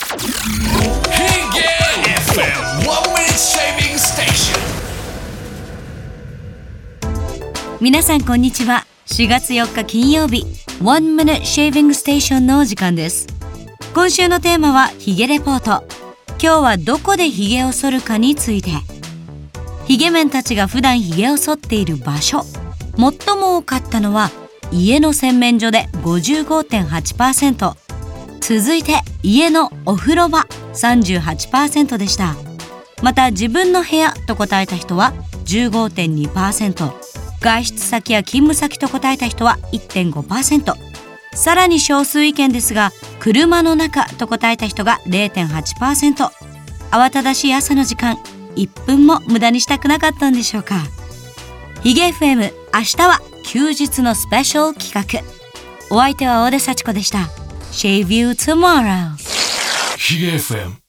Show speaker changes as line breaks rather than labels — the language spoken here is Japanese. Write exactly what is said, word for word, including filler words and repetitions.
エフエム One Minute Shaving Station。
皆さんこんにちは。しがつよっか金曜日 One Minute Shaving Station のお時間です。今週のテーマはヒゲレポート。今日はどこでヒゲを剃るかについて。ヒゲメンたちが普段ヒゲを剃っている場所、最も多かったのは家の洗面所で ごじゅうごてんはちパーセント、 続いて家のお風呂場 さんじゅうはちパーセント でした。また自分の部屋と答えた人は じゅうごてんにパーセント、 外出先や勤務先と答えた人は いってんごパーセント、 さらに少数意見ですが車の中と答えた人が れいてんはちパーセント。 慌ただしい朝の時間、いっぷんも無駄にしたくなかったんでしょうか。ヒゲ エフエム、 明日は休日のスペシャル企画。お相手は大出幸子でした。 Shave you tomorrow。
ヒゲ エフエム